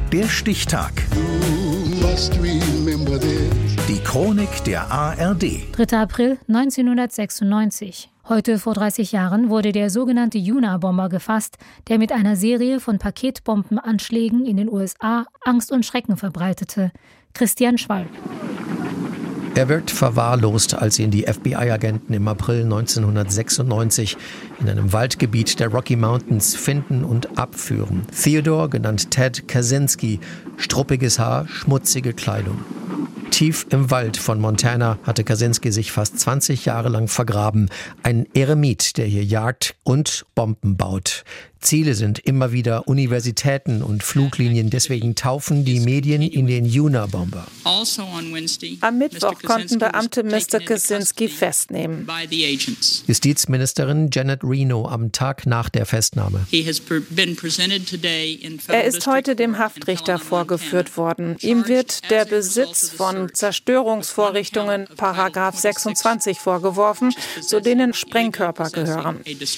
Der Stichtag. Die Chronik der ARD. 3. April 1996. Heute vor 30 Jahren wurde der sogenannte Yuna-Bomber gefasst, der mit einer Serie von Paketbombenanschlägen in den USA Angst und Schrecken verbreitete. Christian Schwalb. Er wird verwahrlost, als ihn die FBI-Agenten im April 1996 in einem Waldgebiet der Rocky Mountains finden und abführen. Theodore, genannt Ted Kaczynski, struppiges Haar, schmutzige Kleidung. Tief im Wald von Montana hatte Kaczynski sich fast 20 Jahre lang vergraben. Ein Eremit, der hier jagt und Bomben baut. Ziele sind immer wieder Universitäten und Fluglinien. Deswegen taufen die Medien ihn den Yuna-Bomber. Am Mittwoch konnten Beamte Mr. Kaczynski festnehmen. Justizministerin Janet Reno am Tag nach der Festnahme. Er ist heute dem Haftrichter vorgeführt worden. Ihm wird der Besitz von Zerstörungsvorrichtungen, Paragraph 26, vorgeworfen, zu denen Sprengkörper gehören.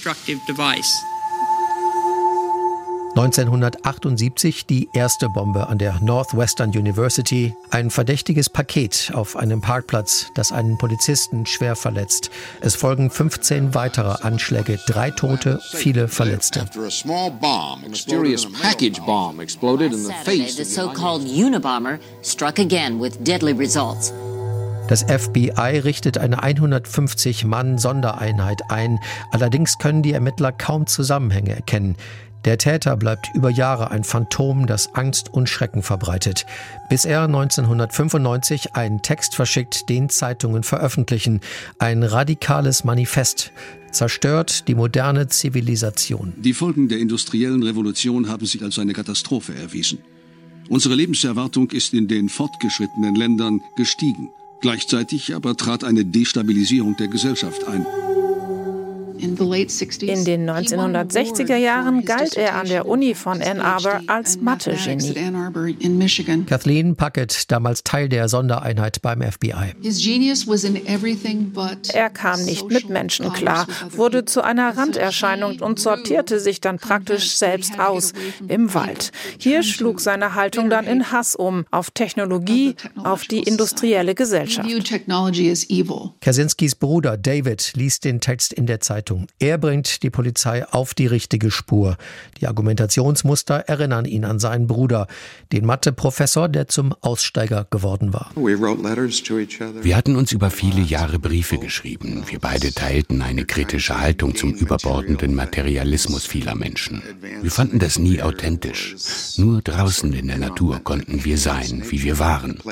1978 die erste Bombe an der Northwestern University. Ein verdächtiges Paket auf einem Parkplatz, das einen Polizisten schwer verletzt. Es folgen 15 weitere Anschläge, 3 Tote, viele Verletzte. Mysterious package bomb exploded in the face. The so-called Unabomber struck again with deadly results. Das FBI richtet eine 150-Mann-Sondereinheit ein. Allerdings können die Ermittler kaum Zusammenhänge erkennen. Der Täter bleibt über Jahre ein Phantom, das Angst und Schrecken verbreitet, bis er 1995 einen Text verschickt, den Zeitungen veröffentlichen. Ein radikales Manifest. Zerstört die moderne Zivilisation. Die Folgen der industriellen Revolution haben sich als eine Katastrophe erwiesen. Unsere Lebenserwartung ist in den fortgeschrittenen Ländern gestiegen. Gleichzeitig aber trat eine Destabilisierung der Gesellschaft ein. In den 1960er Jahren galt er an der Uni von Ann Arbor als Mathe-Genie. Kathleen Puckett, damals Teil der Sondereinheit beim FBI. Er kam nicht mit Menschen klar, wurde zu einer Randerscheinung und sortierte sich dann praktisch selbst aus im Wald. Hier schlug seine Haltung dann in Hass um, auf Technologie, auf die industrielle Gesellschaft. Kaczynskis Bruder David liest den Text in der Zeitung. Er bringt die Polizei auf die richtige Spur. Die Argumentationsmuster erinnern ihn an seinen Bruder, den Mathe-Professor, der zum Aussteiger geworden war. Wir hatten uns über viele Jahre Briefe geschrieben. Wir beide teilten eine kritische Haltung zum überbordenden Materialismus vieler Menschen. Wir fanden das nie authentisch. Nur draußen in der Natur konnten wir sein, wie wir waren.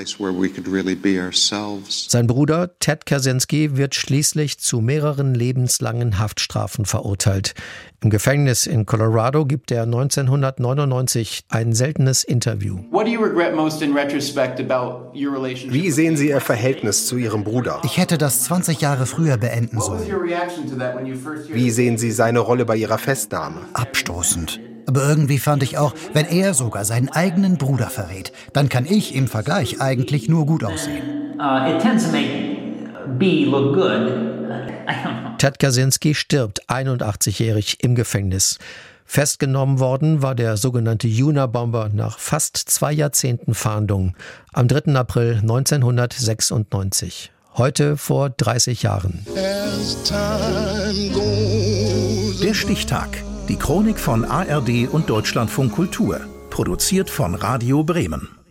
Sein Bruder Ted Kaczynski wird schließlich zu mehreren lebenslangen Haftstrafen verurteilt. Im Gefängnis in Colorado gibt er 1999 ein seltenes Interview. Wie sehen Sie Ihr Verhältnis zu Ihrem Bruder? Ich hätte das 20 Jahre früher beenden sollen. Wie sehen Sie seine Rolle bei Ihrer Festnahme? Abstoßend. Aber irgendwie fand ich auch, wenn er sogar seinen eigenen Bruder verrät, dann kann ich im Vergleich eigentlich nur gut aussehen. Ted Kaczynski stirbt 81-jährig im Gefängnis. Festgenommen worden war der sogenannte Yuna-Bomber nach fast 2 Jahrzehnten Fahndung am 3. April 1996. Heute vor 30 Jahren. Der Stichtag. Die Chronik von ARD und Deutschlandfunk Kultur. Produziert von Radio Bremen.